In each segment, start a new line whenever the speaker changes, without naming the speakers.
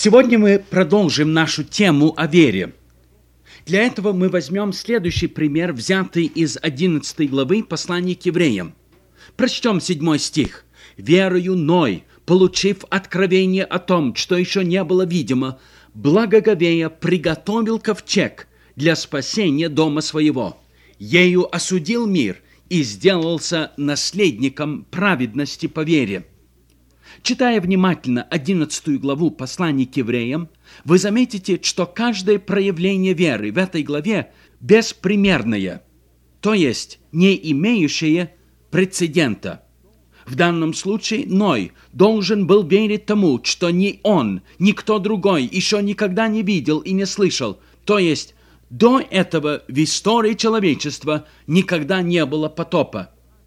Сегодня мы продолжим нашу тему о вере. Для этого мы возьмем следующий пример, взятый из 11 главы послания к евреям. Прочтем 7 стих. «Верою Ной, получив откровение о том, что еще не было видимо, благоговея приготовил ковчег для спасения дома своего. Ею осудил мир и сделался наследником праведности по вере». Читая внимательно 11 главу послания к евреям, вы заметите, что каждое проявление веры в этой главе беспримерное, то есть не имеющее прецедента. В данном случае Ной должен был верить тому, что ни он, ни кто другой еще никогда не видел и не слышал, то есть до этого в истории человечества никогда не было потопа.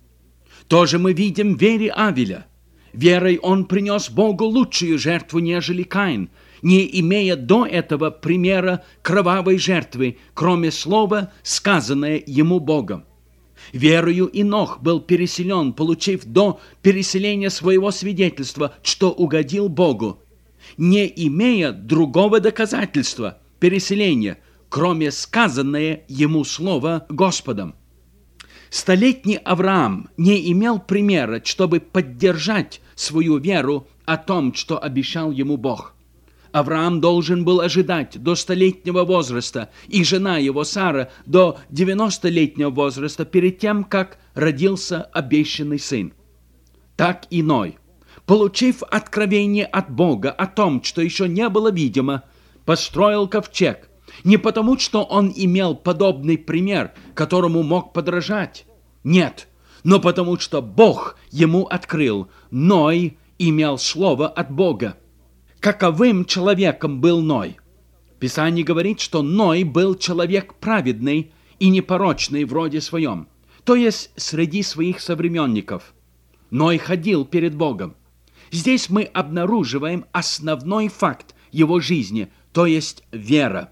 Тоже мы видим в вере Авеля. Верой он принес Богу лучшую жертву, нежели Каин, не имея до этого примера кровавой жертвы, кроме слова, сказанное ему Богом. Верою Инох был переселен, получив до переселения своего свидетельства, что угодил Богу, не имея другого доказательства переселения, кроме сказанное ему слова Господом. Столетний Авраам не имел примера, чтобы поддержать свою веру о том, что обещал ему Бог. Авраам должен был ожидать до 100-летнего возраста, и жена его Сара до 90-летнего возраста перед тем, как родился обещанный сын. Так и Ной, получив откровение от Бога о том, что еще не было видимо, построил ковчег, не потому, что он имел подобный пример, которому мог подражать. Нет, но потому, что Бог ему открыл. Ной имел слово от Бога. Каковым человеком был Ной? Писание говорит, что Ной был человек праведный и непорочный в роде своем, то есть среди своих современников. Ной ходил перед Богом. Здесь мы обнаруживаем основной факт его жизни, то есть вера.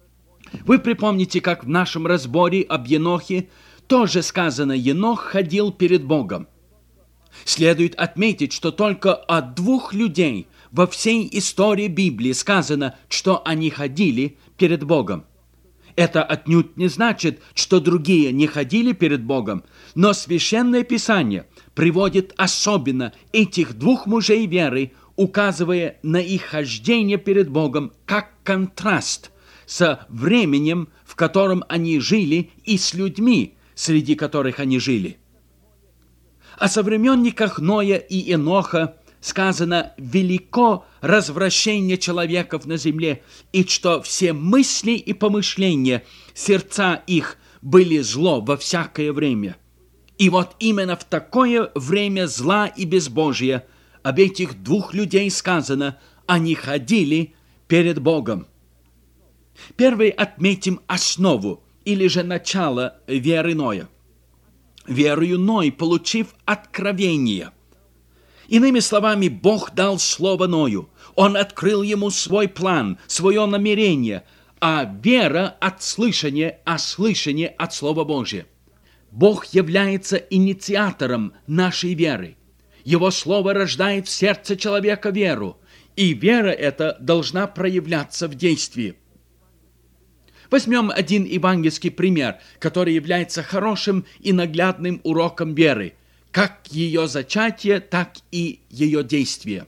Вы припомните, как в нашем разборе об Енохе тоже сказано: Енох ходил перед Богом. Следует отметить, что только о 2 людей во всей истории Библии сказано, что они ходили перед Богом. Это отнюдь не значит, что другие не ходили перед Богом, но Священное Писание приводит особенно этих 2 мужей веры, указывая на их хождение перед Богом как контраст со временем, в котором они жили, и с людьми, среди которых они жили. О современниках Ноя и Еноха сказано: «Велико развращение человеков на земле, и что все мысли и помышления, сердца их были зло во всякое время». И вот именно в такое время зла и безбожия об этих 2 людей сказано: они ходили перед Богом. Первый отметим основу, или же начало веры Ноя. Верою Ной, получив откровение. Иными словами, Бог дал слово Ною. Он открыл ему свой план, свое намерение, а вера от слышания, а слышание от Слова Божия. Бог является инициатором нашей веры. Его слово рождает в сердце человека веру, и вера эта должна проявляться в действии. Возьмем один евангельский пример, который является хорошим и наглядным уроком веры, как ее зачатие, так и ее действие.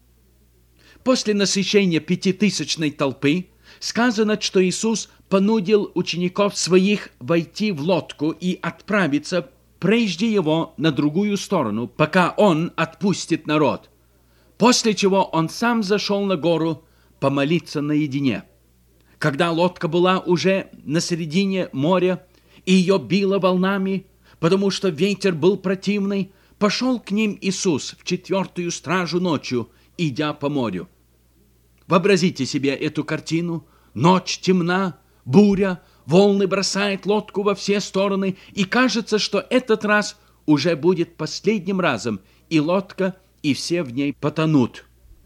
После насыщения 5000 толпы сказано, что Иисус понудил учеников своих войти в лодку и отправиться прежде его на другую сторону, пока он отпустит народ, после чего он сам зашел на гору помолиться наедине. Когда лодка была уже на середине моря, и ее било волнами, потому что ветер был противный, пошел к ним Иисус в 4-ю стражу ночью, идя по морю. Вообразите себе эту картину. Ночь темна, буря, волны бросают лодку во все стороны, и кажется, что этот раз уже будет последним разом, и лодка, и все в ней потонут.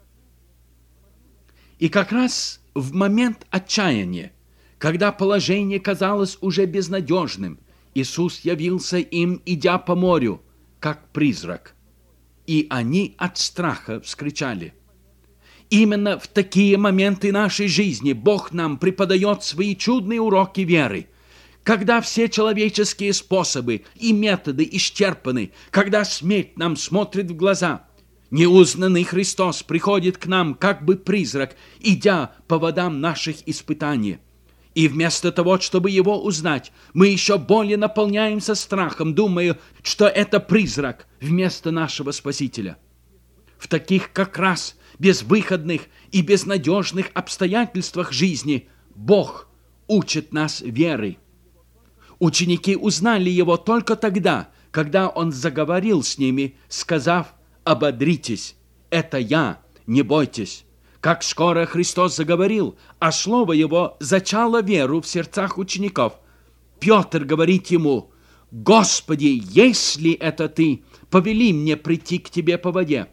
И как раз в момент отчаяния, когда положение казалось уже безнадежным, Иисус явился им, идя по морю, как призрак. И они от страха вскричали. Именно в такие моменты нашей жизни Бог нам преподает свои чудные уроки веры. Когда все человеческие способы и методы исчерпаны, когда смерть нам смотрит в глаза, неузнанный Христос приходит к нам как бы призрак, идя по водам наших испытаний. И вместо того, чтобы его узнать, мы еще более наполняемся страхом, думая, что это призрак вместо нашего Спасителя. В таких как раз безвыходных и безнадежных обстоятельствах жизни Бог учит нас веры. Ученики узнали его только тогда, когда он заговорил с ними, сказав: «Ободритесь, это я, не бойтесь». Как скоро Христос заговорил, а слово его зачало веру в сердцах учеников, Петр говорит ему: «Господи, если это ты, повели мне прийти к тебе по воде».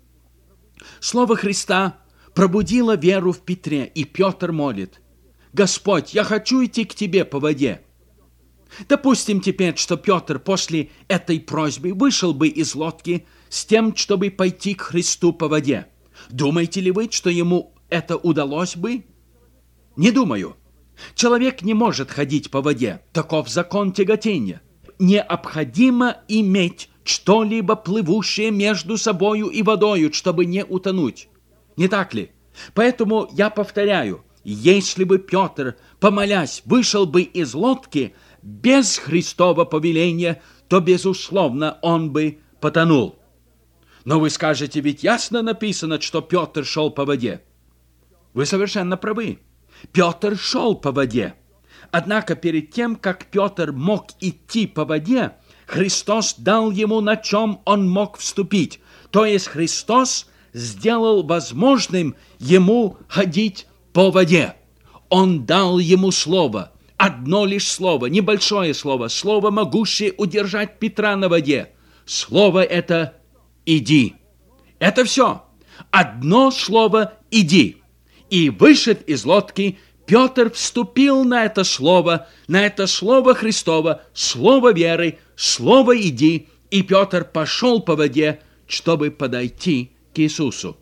Слово Христа пробудило веру в Петре, и Петр молит: «Господь, я хочу идти к тебе по воде». Допустим теперь, что Петр после этой просьбы вышел бы из лодки с тем, чтобы пойти к Христу по воде. Думаете ли вы, что ему это удалось бы? Не думаю. Человек не может ходить по воде. Таков закон тяготения. Необходимо иметь что-либо плывущее между собою и водою, чтобы не утонуть. Не так ли? Поэтому я повторяю, если бы Петр, помолясь, вышел бы из лодки без Христова повеления, то, безусловно, он бы потонул. Но вы скажете, ведь ясно написано, что Петр шел по воде. Вы совершенно правы. Петр шел по воде. Однако перед тем, как Петр мог идти по воде, Христос дал ему, на чем он мог вступить. То есть Христос сделал возможным ему ходить по воде. Он дал ему слово. Одно лишь слово, небольшое слово, слово, могущее удержать Петра на воде. Слово это «иди». Это все. Одно слово «иди». И, вышед из лодки, Петр вступил на это слово Христово, слово веры, слово «иди», и Петр пошел по воде, чтобы подойти к Иисусу.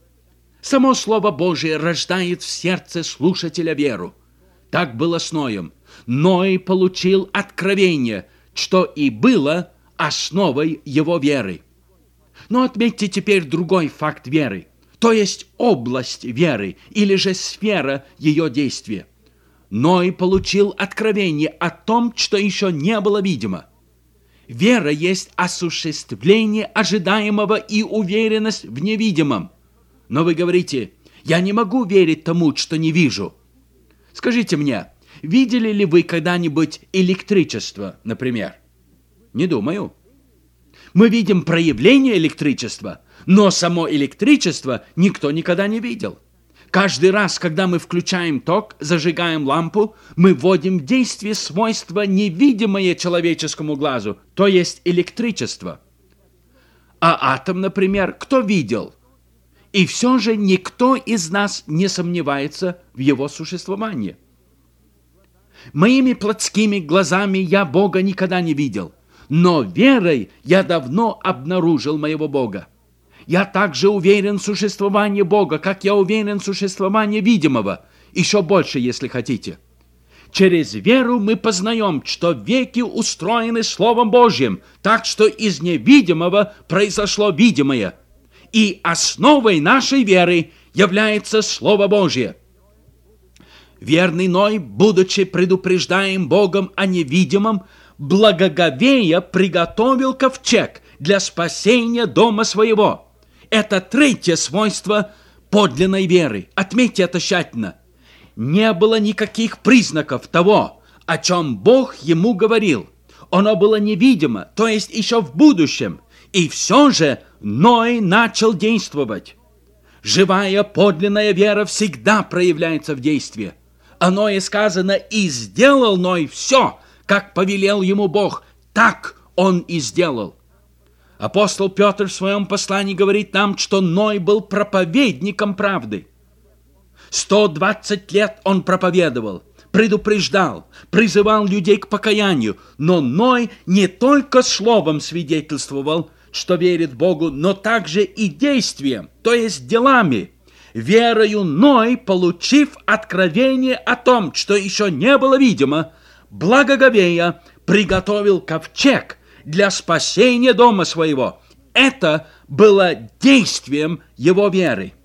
Само Слово Божие рождает в сердце слушателя веру. Так было с Ноем. Ной получил откровение, что и было основой его веры. Но отметьте теперь другой факт веры, то есть область веры или же сфера ее действия. Ной получил откровение о том, что еще не было видимо. Вера есть осуществление ожидаемого и уверенность в невидимом. Но вы говорите: «Я не могу верить тому, что не вижу». Скажите мне, видели ли вы когда-нибудь электричество, например? Не думаю. Мы видим проявление электричества, но само электричество никто никогда не видел. Каждый раз, когда мы включаем ток, зажигаем лампу, мы вводим в действие свойство, невидимое человеческому глазу, то есть электричество. А атом, например, кто видел? И все же никто из нас не сомневается в его существовании. Моими плотскими глазами я Бога никогда не видел, но верой я давно обнаружил моего Бога. Я также уверен в существовании Бога, как я уверен в существовании видимого, еще больше, если хотите. Через веру мы познаем, что веки устроены Словом Божьим, так что из невидимого произошло видимое. И основой нашей веры является Слово Божье. Верный Ной, будучи предупреждаем Богом о невидимом, благоговея приготовил ковчег для спасения дома своего. Это третье свойство подлинной веры. Отметьте это тщательно. Не было никаких признаков того, о чем Бог ему говорил. Оно было невидимо, то есть еще в будущем. И все же Ной начал действовать. Живая подлинная вера всегда проявляется в действии. О Ное сказано: «И сделал Ной все, как повелел ему Бог, так он и сделал». Апостол Петр в своем послании говорит нам, что Ной был проповедником правды. 120 лет он проповедовал, предупреждал, призывал людей к покаянию, но Ной не только словом свидетельствовал, что верит Богу, но также и действием, то есть делами. верою Ной, получив откровение о том, что еще не было видимо, благоговея приготовил ковчег для спасения дома своего. Это было действием его веры.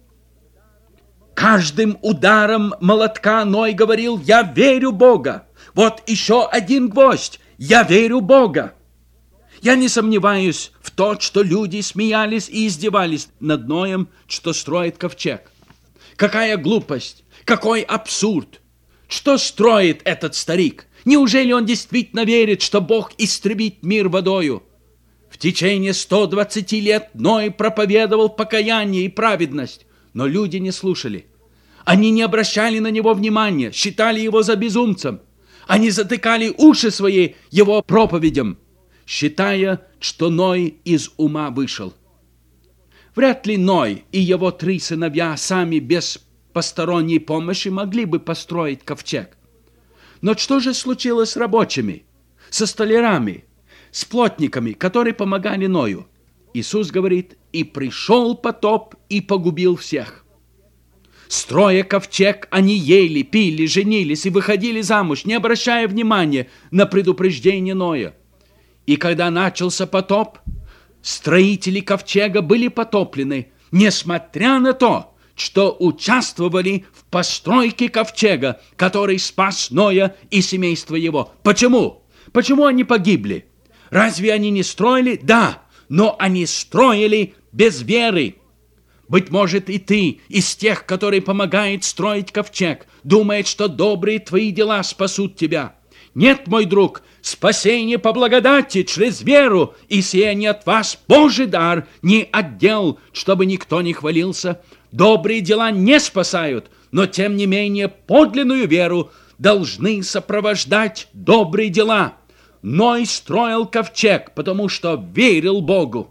Каждым ударом молотка Ной говорил: «Я верю Бога». Вот еще один гвоздь: «Я верю Бога». Я не сомневаюсь в том, что люди смеялись и издевались над Ноем, что строит ковчег. Какая глупость, какой абсурд! Что строит этот старик? Неужели он действительно верит, что Бог истребит мир водою? В течение 120 лет Ной проповедовал покаяние и праведность, но люди не слушали. Они не обращали на него внимания, считали его за безумцем. Они затыкали уши свои его проповедям, считая, что Ной из ума вышел. Вряд ли Ной и его 3 сыновья сами без посторонней помощи могли бы построить ковчег. Но что же случилось с рабочими, со столярами, с плотниками, которые помогали Ною? Иисус говорит: «И пришел потоп и погубил всех». Строя ковчег, они ели, пили, женились и выходили замуж, не обращая внимания на предупреждение Ноя. И когда начался потоп, строители ковчега были потоплены, несмотря на то, что участвовали в постройке ковчега, который спас Ноя и семейство его. Почему? Почему они погибли? Разве они не строили? Да, но они строили без веры. Быть может, и ты из тех, которые помогают строить ковчег, думает, что добрые твои дела спасут тебя. Нет, мой друг, спасение по благодати через веру, и сие не от вас Божий дар, не отдел, чтобы никто не хвалился. Добрые дела не спасают, но тем не менее подлинную веру должны сопровождать добрые дела. Ной строил ковчег, потому что верил Богу.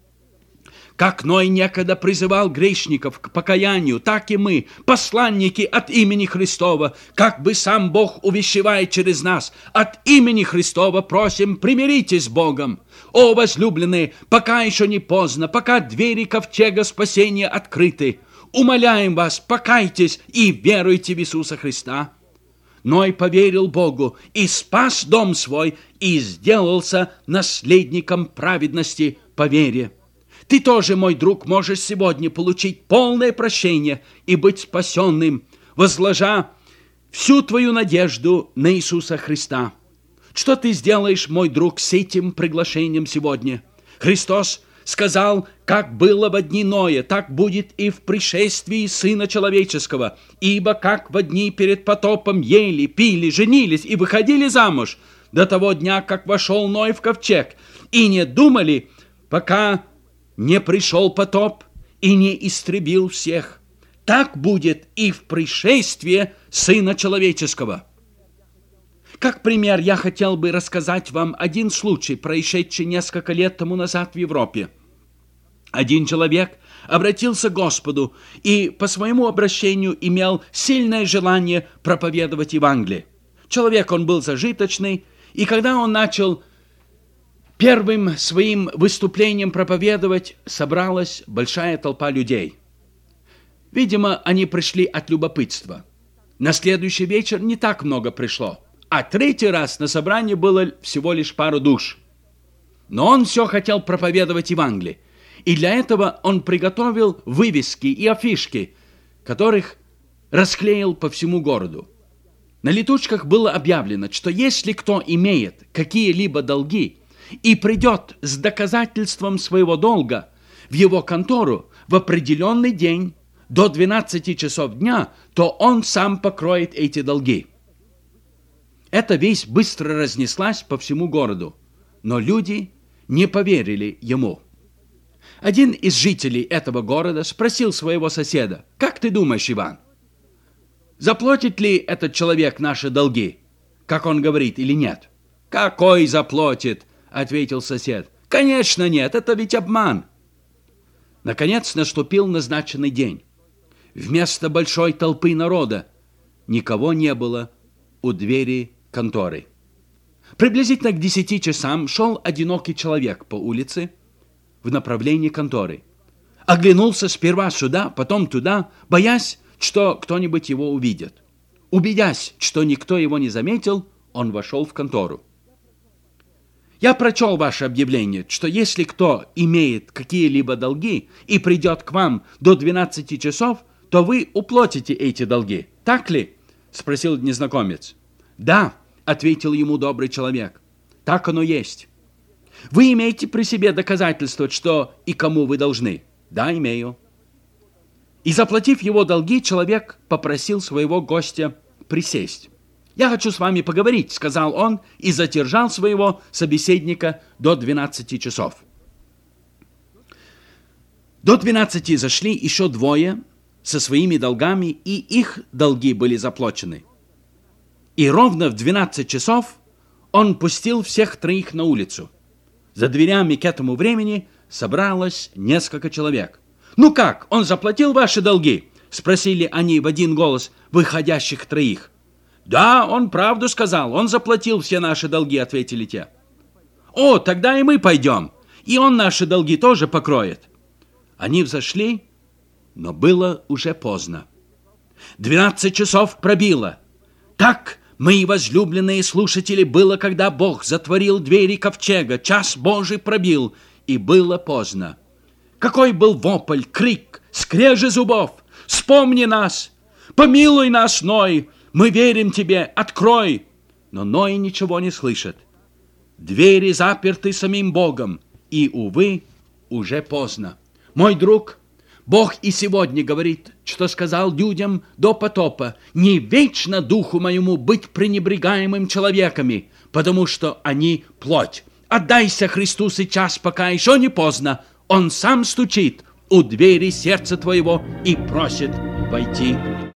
Как Ной некогда призывал грешников к покаянию, так и мы, посланники от имени Христова, как бы сам Бог увещевает через нас, от имени Христова просим: примиритесь с Богом. О, возлюбленные, пока еще не поздно, пока двери ковчега спасения открыты, умоляем вас, покайтесь и веруйте в Иисуса Христа. Ной поверил Богу и спас дом свой, и сделался наследником праведности по вере. Ты тоже, мой друг, можешь сегодня получить полное прощение и быть спасенным, возложа всю твою надежду на Иисуса Христа. Что ты сделаешь, мой друг, с этим приглашением сегодня? Христос сказал: как было во дни Ноя, так будет и в пришествии Сына Человеческого. Ибо как во дни перед потопом ели, пили, женились и выходили замуж до того дня, как вошел Ной в ковчег, и не думали, пока не пришел потоп и не истребил всех, так будет и в пришествии Сына Человеческого. Как пример, я хотел бы рассказать вам один случай, происшедший несколько лет тому назад в Европе. Один человек обратился к Господу и по своему обращению имел сильное желание проповедовать Евангелие. Человек он был зажиточный, и когда он начал первым своим выступлением проповедовать, собралась большая толпа людей. Видимо, они пришли от любопытства. На следующий вечер не так много пришло, а 3-й раз на собрании было всего лишь пару душ. Но он все хотел проповедовать Евангелие, и для этого он приготовил вывески и афишки, которых расклеил по всему городу. На летучках было объявлено, что если кто имеет какие-либо долги и придет с доказательством своего долга в его контору в определенный день до 12 часов дня, то он сам покроет эти долги. Эта весть быстро разнеслась по всему городу, но люди не поверили ему. Один из жителей этого города спросил своего соседа: «Как ты думаешь, Иван, заплатит ли этот человек наши долги, как он говорит, или нет?» «Какой заплатит?» — ответил сосед. «Конечно нет, это ведь обман». Наконец наступил назначенный день. Вместо большой толпы народа никого не было у двери конторы. Приблизительно к 10 часам шел одинокий человек по улице в направлении конторы. Оглянулся сперва сюда, потом туда, боясь, что кто-нибудь его увидит. Убедясь, что никто его не заметил, он вошел в контору. Я прочел ваше объявление, что если кто имеет какие-либо долги и придет к вам до 12 часов, то вы уплатите эти долги. Так ли? Спросил незнакомец. Да, ответил ему добрый человек. Так оно есть. Вы имеете при себе доказательства, что и кому вы должны? Да, имею. И заплатив его долги, человек попросил своего гостя присесть. «Я хочу с вами поговорить», — сказал он, и задержал своего собеседника до 12 часов. До 12 зашли еще двое со своими долгами, и их долги были заплачены. И ровно в 12 часов он пустил всех троих на улицу. За дверями к этому времени собралось несколько человек. «Ну как, он заплатил ваши долги?» — спросили они в один голос выходящих троих. «Да, он правду сказал, он заплатил все наши долги», — ответили те. «О, тогда и мы пойдем, и он наши долги тоже покроет». Они взошли, но было уже поздно. 12 часов пробило. Так, мои возлюбленные слушатели, было, когда Бог затворил двери ковчега, час Божий пробил, и было поздно. Какой был вопль, крик, скрежет зубов! «Вспомни нас! Помилуй нас, Ной! Мы верим тебе! Открой!» Но Ной ничего не слышит. Двери заперты самим Богом, и, увы, уже поздно. Мой друг, Бог и сегодня говорит, что сказал людям до потопа: «Не вечно духу моему быть пренебрегаемым человеками, потому что они плоть. Отдайся Христу сейчас, пока еще не поздно. Он сам стучит у двери сердца твоего и просит войти».